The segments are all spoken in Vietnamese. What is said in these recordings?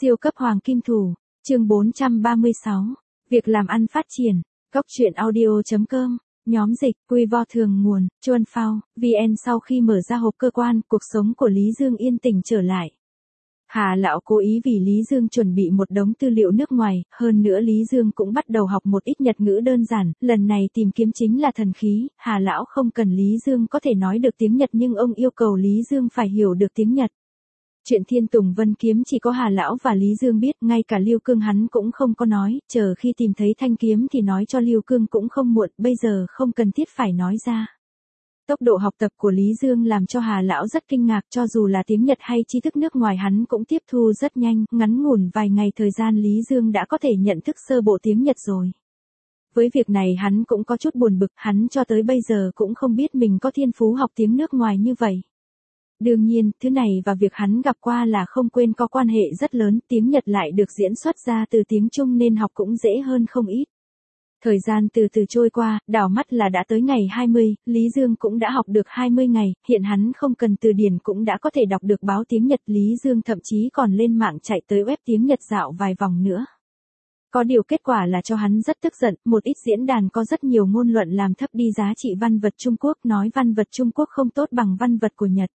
Siêu cấp hoàng kim thủ, chương 436, việc làm ăn phát triển, góc truyện audio.com, nhóm dịch, quy vo thường nguồn, Chuan Phao, VN. Sau khi mở ra hộp cơ quan, cuộc sống của Lý Dương yên tĩnh trở lại. Hà Lão cố ý vì Lý Dương chuẩn bị một đống tư liệu nước ngoài, hơn nữa Lý Dương cũng bắt đầu học một ít Nhật ngữ đơn giản, lần này tìm kiếm chính là thần khí, Hà Lão không cần Lý Dương có thể nói được tiếng Nhật nhưng ông yêu cầu Lý Dương phải hiểu được tiếng Nhật. Chuyện Thiên Tùng Vân Kiếm chỉ có Hà Lão và Lý Dương biết, ngay cả Lưu Cương hắn cũng không có nói, chờ khi tìm thấy thanh kiếm thì nói cho Lưu Cương cũng không muộn, bây giờ không cần thiết phải nói ra. Tốc độ học tập của Lý Dương làm cho Hà Lão rất kinh ngạc, cho dù là tiếng Nhật hay tri thức nước ngoài hắn cũng tiếp thu rất nhanh, ngắn ngủn vài ngày thời gian Lý Dương đã có thể nhận thức sơ bộ tiếng Nhật rồi. Với việc này hắn cũng có chút buồn bực, hắn cho tới bây giờ cũng không biết mình có thiên phú học tiếng nước ngoài như vậy. Đương nhiên, thứ này và việc hắn gặp qua là không quên có quan hệ rất lớn, tiếng Nhật lại được diễn xuất ra từ tiếng Trung nên học cũng dễ hơn không ít. Thời gian từ từ trôi qua, đảo mắt là đã tới ngày 20, Lý Dương cũng đã học được 20 ngày, hiện hắn không cần từ điển cũng đã có thể đọc được báo tiếng Nhật. Lý Dương thậm chí còn lên mạng chạy tới web tiếng Nhật dạo vài vòng nữa. Có điều kết quả là cho hắn rất tức giận, một ít diễn đàn có rất nhiều ngôn luận làm thấp đi giá trị văn vật Trung Quốc, nói văn vật Trung Quốc không tốt bằng văn vật của Nhật.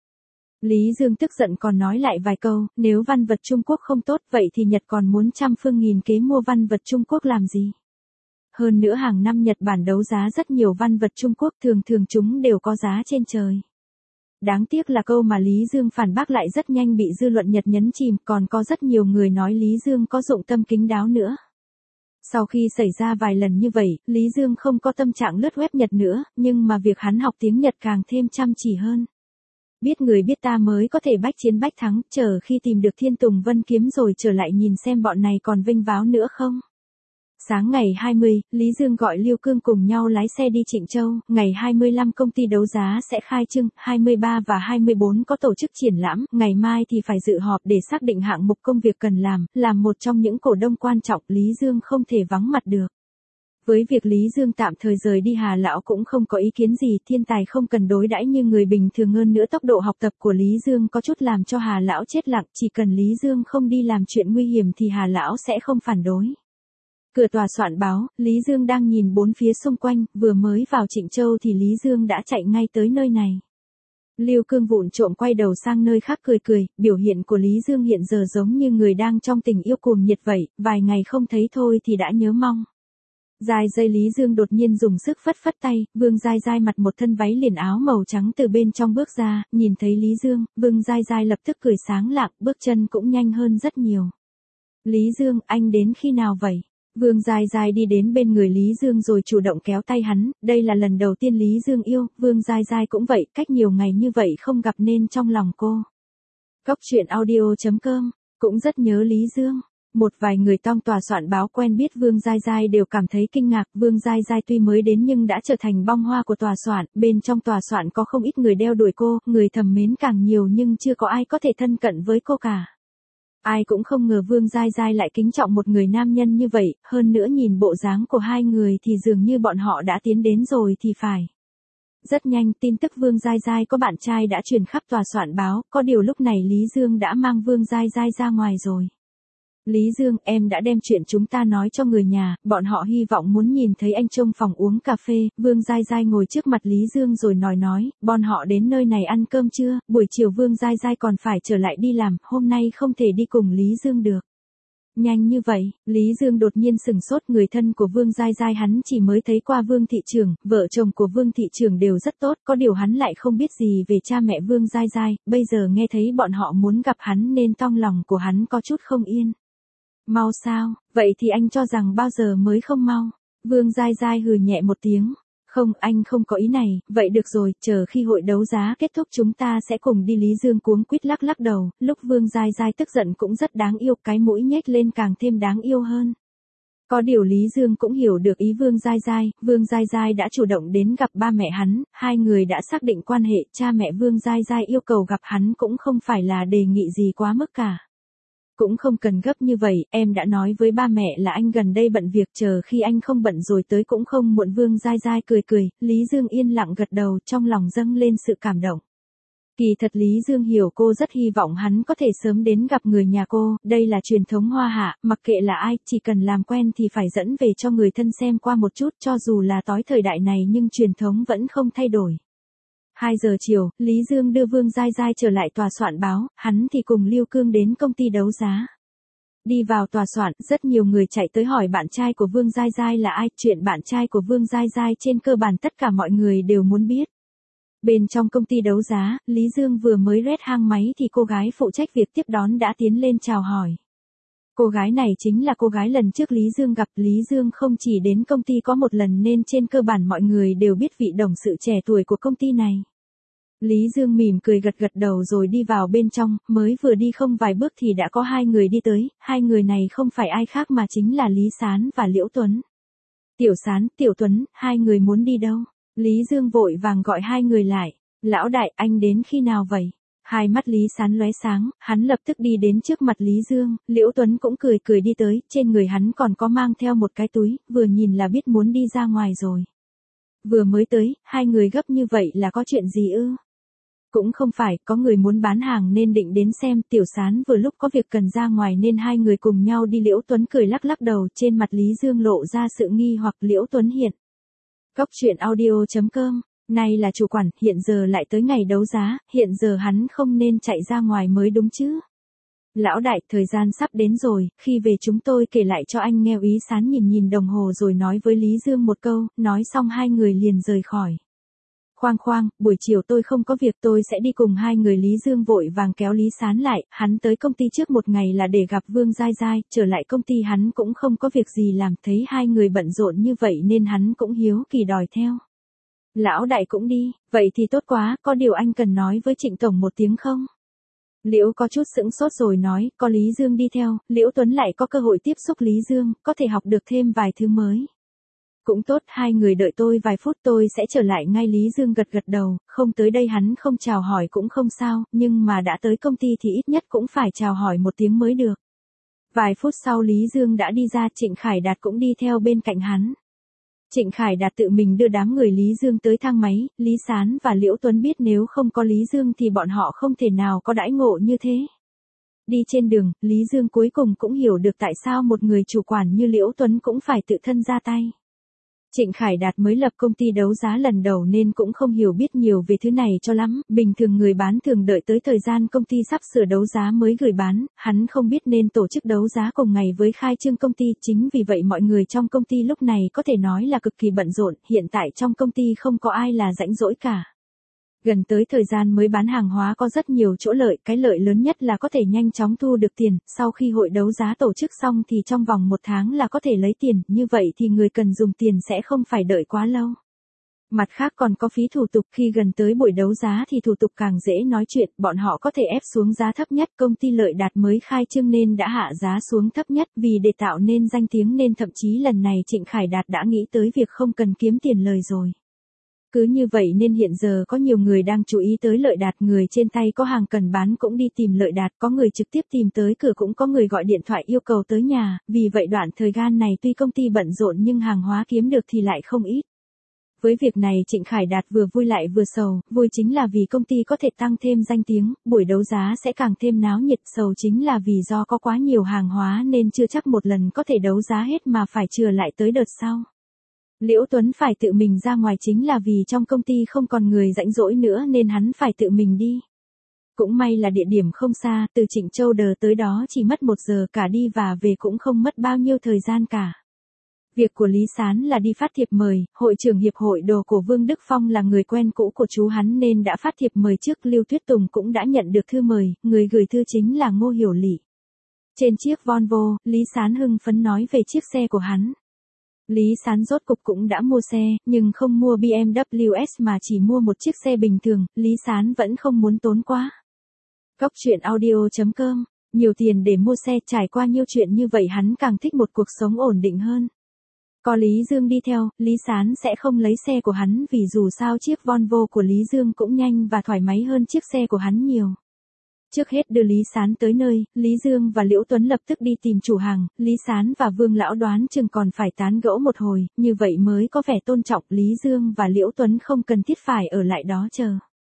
Lý Dương tức giận còn nói lại vài câu, nếu văn vật Trung Quốc không tốt vậy thì Nhật còn muốn trăm phương nghìn kế mua văn vật Trung Quốc làm gì? Hơn nữa hàng năm Nhật Bản đấu giá rất nhiều văn vật Trung Quốc, thường chúng đều có giá trên trời. Đáng tiếc là câu mà Lý Dương phản bác lại rất nhanh bị dư luận Nhật nhấn chìm, còn có rất nhiều người nói Lý Dương có dụng tâm kín đáo nữa. Sau khi xảy ra vài lần như vậy, Lý Dương không có tâm trạng lướt web Nhật nữa, nhưng mà việc hắn học tiếng Nhật càng thêm chăm chỉ hơn. Biết người biết ta mới có thể bách chiến bách thắng, chờ khi tìm được Thiên Tùng Vân Kiếm rồi trở lại nhìn xem bọn này còn vinh váo nữa không. Sáng ngày 20, Lý Dương gọi Lưu Cương cùng nhau lái xe đi Trịnh Châu, ngày 25 công ty đấu giá sẽ khai trương, 23 và 24 có tổ chức triển lãm, ngày mai thì phải dự họp để xác định hạng mục công việc cần làm một trong những cổ đông quan trọng, Lý Dương không thể vắng mặt được. Với việc Lý Dương tạm thời rời đi Hà Lão cũng không có ý kiến gì, thiên tài không cần đối đãi như người bình thường, hơn nữa tốc độ học tập của Lý Dương có chút làm cho Hà Lão chết lặng, chỉ cần Lý Dương không đi làm chuyện nguy hiểm thì Hà Lão sẽ không phản đối. Cửa tòa soạn báo, Lý Dương đang nhìn bốn phía xung quanh, vừa mới vào Trịnh Châu thì Lý Dương đã chạy ngay tới nơi này. Lưu Cương vụng trộm quay đầu sang nơi khác cười, biểu hiện của Lý Dương hiện giờ giống như người đang trong tình yêu cuồng nhiệt vậy, vài ngày không thấy thôi thì đã nhớ mong. Dài dây Lý Dương đột nhiên dùng sức phất tay, Vương Giai Giai mặc một thân váy liền áo màu trắng từ bên trong bước ra, nhìn thấy Lý Dương, Vương Giai Giai lập tức cười sáng lạng, bước chân cũng nhanh hơn rất nhiều. Lý Dương, anh đến khi nào vậy? Vương Giai Giai đi đến bên người Lý Dương rồi chủ động kéo tay hắn, đây là lần đầu tiên Lý Dương yêu, Vương Giai Giai cũng vậy, cách nhiều ngày như vậy không gặp nên trong lòng cô. Góc truyện audio.com, cũng rất nhớ Lý Dương. Một vài người trong tòa soạn báo quen biết Vương Giai Giai đều cảm thấy kinh ngạc, Vương Giai Giai tuy mới đến nhưng đã trở thành bông hoa của tòa soạn, bên trong tòa soạn có không ít người đeo đuổi cô, người thầm mến càng nhiều nhưng chưa có ai có thể thân cận với cô cả. Ai cũng không ngờ Vương Giai Giai lại kính trọng một người nam nhân như vậy, hơn nữa nhìn bộ dáng của hai người thì dường như bọn họ đã tiến đến rồi thì phải. Rất nhanh tin tức Vương Giai Giai có bạn trai đã truyền khắp tòa soạn báo, có điều lúc này Lý Dương đã mang Vương Giai Giai ra ngoài rồi. Lý Dương, em đã đem chuyện chúng ta nói cho người nhà, bọn họ hy vọng muốn nhìn thấy anh trong phòng uống cà phê. Vương Giai Giai ngồi trước mặt Lý Dương rồi nói, bọn họ đến nơi này ăn cơm chưa, buổi chiều Vương Giai Giai còn phải trở lại đi làm, hôm nay không thể đi cùng Lý Dương được. Nhanh như vậy, Lý Dương đột nhiên sửng sốt, người thân của Vương Giai Giai hắn chỉ mới thấy qua Vương thị trưởng, vợ chồng của Vương thị trưởng đều rất tốt, có điều hắn lại không biết gì về cha mẹ Vương Giai Giai, bây giờ nghe thấy bọn họ muốn gặp hắn nên trong lòng của hắn có chút không yên. Mau sao, vậy thì anh cho rằng bao giờ mới không mau? Vương Giai Giai hừ nhẹ một tiếng. Không, anh không có ý này, vậy được rồi, chờ khi hội đấu giá kết thúc chúng ta sẽ cùng đi. Lý Dương cuống quýt lắc đầu, lúc Vương Giai Giai tức giận cũng rất đáng yêu, cái mũi nhếch lên càng thêm đáng yêu hơn. Có điều Lý Dương cũng hiểu được ý Vương Giai Giai đã chủ động đến gặp ba mẹ hắn, hai người đã xác định quan hệ, cha mẹ Vương Giai Giai yêu cầu gặp hắn cũng không phải là đề nghị gì quá mức cả. Cũng không cần gấp như vậy, em đã nói với ba mẹ là anh gần đây bận việc, chờ khi anh không bận rồi tới cũng không muộn. Vương Giai Giai cười, Lý Dương yên lặng gật đầu, trong lòng dâng lên sự cảm động. Kỳ thật Lý Dương hiểu cô rất hy vọng hắn có thể sớm đến gặp người nhà cô, đây là truyền thống Hoa Hạ, mặc kệ là ai, chỉ cần làm quen thì phải dẫn về cho người thân xem qua một chút, cho dù là tối thời đại này nhưng truyền thống vẫn không thay đổi. 2 giờ chiều, Lý Dương đưa Vương Giai Giai trở lại tòa soạn báo, hắn thì cùng Lưu Cương đến công ty đấu giá. Đi vào tòa soạn, rất nhiều người chạy tới hỏi bạn trai của Vương Giai Giai là ai, chuyện bạn trai của Vương Giai Giai trên cơ bản tất cả mọi người đều muốn biết. Bên trong công ty đấu giá, Lý Dương vừa mới rét hang máy thì cô gái phụ trách việc tiếp đón đã tiến lên chào hỏi. Cô gái này chính là cô gái lần trước Lý Dương gặp. Lý Dương không chỉ đến công ty có một lần nên trên cơ bản mọi người đều biết vị đồng sự trẻ tuổi của công ty này. Lý Dương mỉm cười gật gật đầu rồi đi vào bên trong, mới vừa đi không vài bước thì đã có 2 người đi tới, 2 người này không phải ai khác mà chính là Lý Sán và Liễu Tuấn. Tiểu Sán, Tiểu Tuấn, 2 người muốn đi đâu? Lý Dương vội vàng gọi 2 người lại. Lão đại, anh đến khi nào vậy? Hai mắt Lý Sán lóe sáng, hắn lập tức đi đến trước mặt Lý Dương, Liễu Tuấn cũng cười cười đi tới, trên người hắn còn có mang theo một cái túi, vừa nhìn là biết muốn đi ra ngoài rồi. Vừa mới tới, 2 người gấp như vậy là có chuyện gì ư? Cũng không phải, có người muốn bán hàng nên định đến xem. Tiểu Sán vừa lúc có việc cần ra ngoài nên 2 người cùng nhau đi. Liễu Tuấn cười lắc lắc đầu, trên mặt Lý Dương lộ ra sự nghi hoặc. Liễu Tuấn hiện. Góc truyện audio.com, nay là chủ quản, hiện giờ lại tới ngày đấu giá, hiện giờ hắn không nên chạy ra ngoài mới đúng chứ. Lão đại, thời gian sắp đến rồi, khi về chúng tôi kể lại cho anh nghe. Lý Sán nhìn nhìn đồng hồ rồi nói với Lý Dương một câu, nói xong 2 người liền rời khỏi. Khoang, buổi chiều tôi không có việc, tôi sẽ đi cùng 2 người. Lý Dương vội vàng kéo Lý Sán lại, hắn tới công ty trước một ngày là để gặp Vương Giai Giai, trở lại công ty hắn cũng không có việc gì làm, thấy 2 người bận rộn như vậy nên hắn cũng hiếu kỳ đòi theo. Lão đại cũng đi, vậy thì tốt quá, có điều anh cần nói với Trịnh Tổng một tiếng không? Liễu có chút sững sốt rồi nói, có Lý Dương đi theo, Liễu Tuấn lại có cơ hội tiếp xúc Lý Dương, có thể học được thêm vài thứ mới. Cũng tốt, 2 người đợi tôi vài phút tôi sẽ trở lại ngay. Lý Dương gật gật đầu, không tới đây hắn không chào hỏi cũng không sao, nhưng mà đã tới công ty thì ít nhất cũng phải chào hỏi một tiếng mới được. Vài phút sau Lý Dương đã đi ra, Trịnh Khải Đạt cũng đi theo bên cạnh hắn. Trịnh Khải Đạt tự mình đưa đám người Lý Dương tới thang máy, Lý Sán và Liễu Tuấn biết nếu không có Lý Dương thì bọn họ không thể nào có đãi ngộ như thế. Đi trên đường, Lý Dương cuối cùng cũng hiểu được tại sao một người chủ quản như Liễu Tuấn cũng phải tự thân ra tay. Trịnh Khải Đạt mới lập công ty đấu giá lần đầu nên cũng không hiểu biết nhiều về thứ này cho lắm, bình thường người bán thường đợi tới thời gian công ty sắp sửa đấu giá mới gửi bán, hắn không biết nên tổ chức đấu giá cùng ngày với khai trương công ty, chính vì vậy mọi người trong công ty lúc này có thể nói là cực kỳ bận rộn, hiện tại trong công ty không có ai là rảnh rỗi cả. Gần tới thời gian mới bán hàng hóa có rất nhiều chỗ lợi, cái lợi lớn nhất là có thể nhanh chóng thu được tiền, sau khi hội đấu giá tổ chức xong thì trong vòng 1 tháng là có thể lấy tiền, như vậy thì người cần dùng tiền sẽ không phải đợi quá lâu. Mặt khác còn có phí thủ tục, khi gần tới buổi đấu giá thì thủ tục càng dễ nói chuyện, bọn họ có thể ép xuống giá thấp nhất, công ty Lợi Đạt mới khai trương nên đã hạ giá xuống thấp nhất, vì để tạo nên danh tiếng nên thậm chí lần này Trịnh Khải Đạt đã nghĩ tới việc không cần kiếm tiền lời rồi. Cứ như vậy nên hiện giờ có nhiều người đang chú ý tới Lợi Đạt, người trên tay có hàng cần bán cũng đi tìm Lợi Đạt, có người trực tiếp tìm tới cửa cũng có người gọi điện thoại yêu cầu tới nhà, vì vậy đoạn thời gian này tuy công ty bận rộn nhưng hàng hóa kiếm được thì lại không ít. Với việc này Trịnh Khải Đạt vừa vui lại vừa sầu, vui chính là vì công ty có thể tăng thêm danh tiếng, buổi đấu giá sẽ càng thêm náo nhiệt, sầu chính là vì do có quá nhiều hàng hóa nên chưa chắc một lần có thể đấu giá hết mà phải chừa lại tới đợt sau. Liễu Tuấn phải tự mình ra ngoài chính là vì trong công ty không còn người rảnh rỗi nữa nên hắn phải tự mình đi. Cũng may là địa điểm không xa, từ Trịnh Châu Đờ tới đó chỉ mất 1 giờ, cả đi và về cũng không mất bao nhiêu thời gian cả. Việc của Lý Sán là đi phát thiệp mời, hội trưởng hiệp hội đồ của Vương Đức Phong là người quen cũ của chú hắn nên đã phát thiệp mời trước. Lưu Tuyết Tùng cũng đã nhận được thư mời, người gửi thư chính là Ngô Hiểu Lị. Trên chiếc Volvo, Lý Sán hưng phấn nói về chiếc xe của hắn. Lý Sán rốt cục cũng đã mua xe, nhưng không mua BMW S mà chỉ mua một chiếc xe bình thường, Lý Sán vẫn không muốn tốn quá. Góc truyện audio.com, nhiều tiền để mua xe, trải qua nhiều chuyện như vậy hắn càng thích một cuộc sống ổn định hơn. Có Lý Dương đi theo, Lý Sán sẽ không lấy xe của hắn vì dù sao chiếc Volvo của Lý Dương cũng nhanh và thoải mái hơn chiếc xe của hắn nhiều. Trước hết đưa Lý Sán tới nơi, Lý Dương và Liễu Tuấn lập tức đi tìm chủ hàng, Lý Sán và Vương Lão đoán chừng còn phải tán gẫu một hồi, như vậy mới có vẻ tôn trọng. Lý Dương và Liễu Tuấn không cần thiết phải ở lại đó chờ.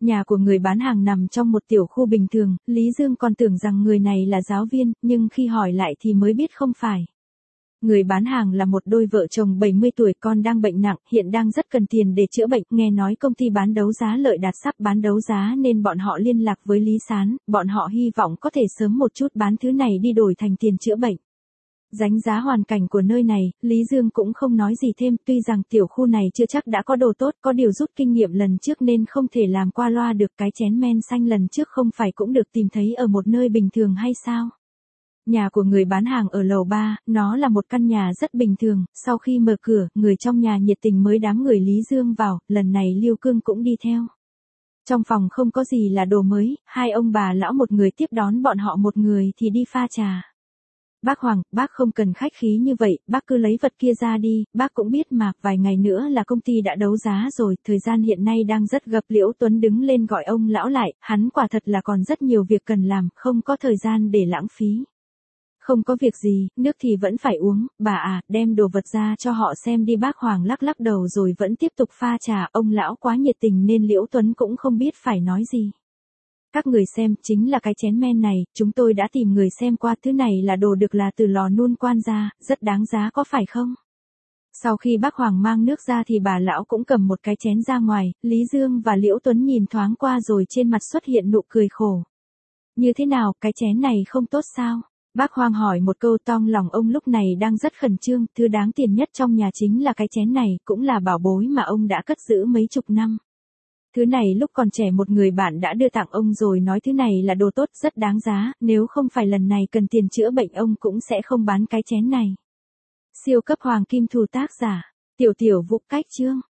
Nhà của người bán hàng nằm trong một tiểu khu bình thường, Lý Dương còn tưởng rằng người này là giáo viên, nhưng khi hỏi lại thì mới biết không phải. Người bán hàng là một đôi vợ chồng 70 tuổi, con đang bệnh nặng, hiện đang rất cần tiền để chữa bệnh, nghe nói công ty bán đấu giá Lợi Đạt sắp bán đấu giá nên bọn họ liên lạc với Lý Sán, bọn họ hy vọng có thể sớm một chút bán thứ này đi đổi thành tiền chữa bệnh. Đánh giá hoàn cảnh của nơi này, Lý Dương cũng không nói gì thêm, tuy rằng tiểu khu này chưa chắc đã có đồ tốt, có điều rút kinh nghiệm lần trước nên không thể làm qua loa được. Cái chén men xanh lần trước không phải cũng được tìm thấy ở một nơi bình thường hay sao? Nhà của người bán hàng ở lầu 3, nó là một căn nhà rất bình thường, sau khi mở cửa, người trong nhà nhiệt tình mới đám người Lý Dương vào, lần này Lưu Cương cũng đi theo. Trong phòng không có gì là đồ mới, hai ông bà lão một người tiếp đón bọn họ, một người thì đi pha trà. Bác Hoàng, bác không cần khách khí như vậy, bác cứ lấy vật kia ra đi, bác cũng biết mà, vài ngày nữa là công ty đã đấu giá rồi, thời gian hiện nay đang rất gấp. Liễu Tuấn đứng lên gọi ông lão lại, hắn quả thật là còn rất nhiều việc cần làm, không có thời gian để lãng phí. Không có việc gì, nước thì vẫn phải uống, bà à, đem đồ vật ra cho họ xem đi. Bác Hoàng lắc lắc đầu rồi vẫn tiếp tục pha trà, ông lão quá nhiệt tình nên Liễu Tuấn cũng không biết phải nói gì. Các người xem, chính là cái chén men này, chúng tôi đã tìm người xem qua, thứ này là đồ được là từ lò nung quan ra, rất đáng giá có phải không? Sau khi bác Hoàng mang nước ra thì bà lão cũng cầm một cái chén ra ngoài, Lý Dương và Liễu Tuấn nhìn thoáng qua rồi trên mặt xuất hiện nụ cười khổ. Như thế nào, cái chén này không tốt sao? Bác Hoàng hỏi một câu, trong lòng ông lúc này đang rất khẩn trương, thứ đáng tiền nhất trong nhà chính là cái chén này, cũng là bảo bối mà ông đã cất giữ mấy chục năm. Thứ này lúc còn trẻ một người bạn đã đưa tặng ông rồi, nói thứ này là đồ tốt, rất đáng giá, nếu không phải lần này cần tiền chữa bệnh ông cũng sẽ không bán cái chén này. Siêu cấp hoàng kim thù, tác giả Tiểu Tiểu Vũ, cách chương